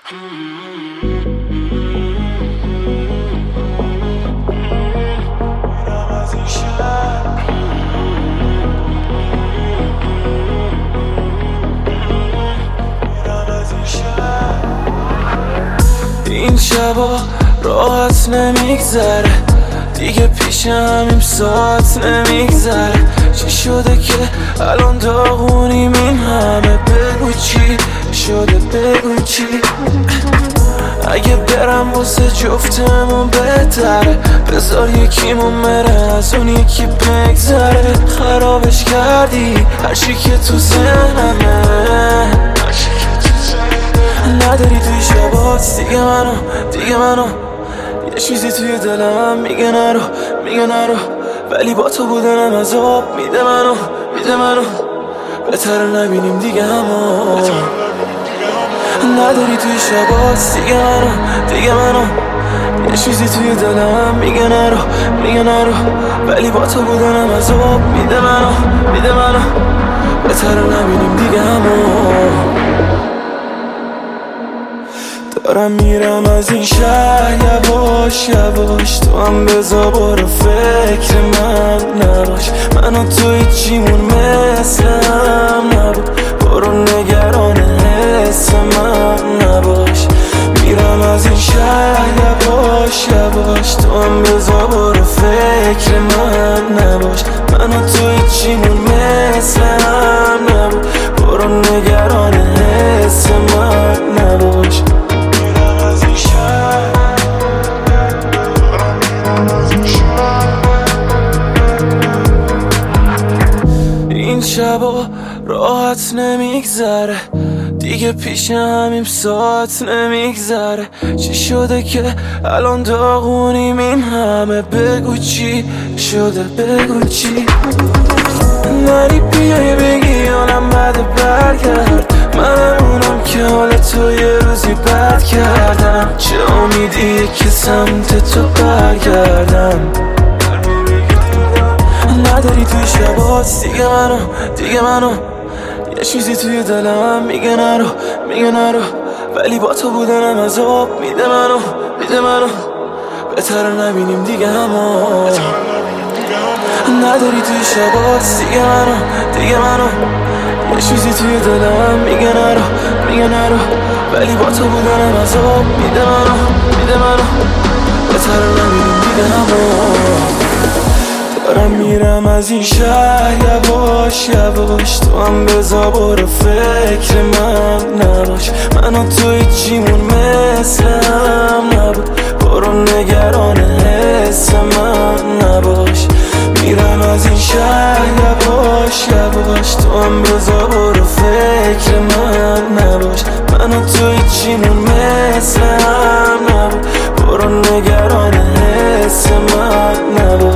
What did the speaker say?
این شبا راحت نمیگذره دیگه پیش همیم ساعت نمیگذره. چی شده که الان داغونیم این همه؟ بگو چی شده، بگو چی. اگه برم واسه جفتمون بهتره، بذار یکیمون بره از اون یکی بگذره. خرابش کردی هرچی که تو ذهنمه، نداری توی شبات دیگه منو یه چیزی توی دلم میگه نرو ولی با تو بودنم عذاب میده منو بهتر نبینیم دیگه همو. نداری توی شبات دیگه منو یه چیزی توی دلم میگه نرو ولی با تو بودنم عذاب میده منو بهتر نبینیم دیگه همو. دارم میرم از این شهر یواش تو هم بذار برو فکر من نباش. من و تو هیچیمون مثل هم نبود، برو نگران حس من نباش. میرم از این شهر یواش تو هم بذار برو فکر من نباش. من و تو هیچیمون مثل هم نبود، برو نگران حس من نباش. این شبا راحت نمیگذره دیگه پیش همیم ساعت نمیگذره. چی شده که الان داغونیم این همه؟ بگو چی شده، بگو چی. نری بیای بگی حالم بده برگرد، منم اونم که حال تو یه روزی بد کردم. چه امیدیه که سمت تو برگردم؟ نداری توی شبات دیگه منو یه چیزی توی دلم میگه نرو ولی با تو بودنم عذاب میده منو بهتر نبینیم دیگه همو. نداری توی شبات دیگه منو یه چیزی توی دلم میگه نرو ولی با تو بودنم عذاب میده منو بهتر نبینیم دیگه همو. دارم میرم از این شهر یواش تو هم بذار برو فکر من نباش. من و تو هیچیمون مثل هم نبود، برو نگران حس من نباش. میرم از این شهر یواش تو هم بذار برو فکر من نباش. من و تو هیچیمون مثل هم نبود، برو نگران حس من نباش.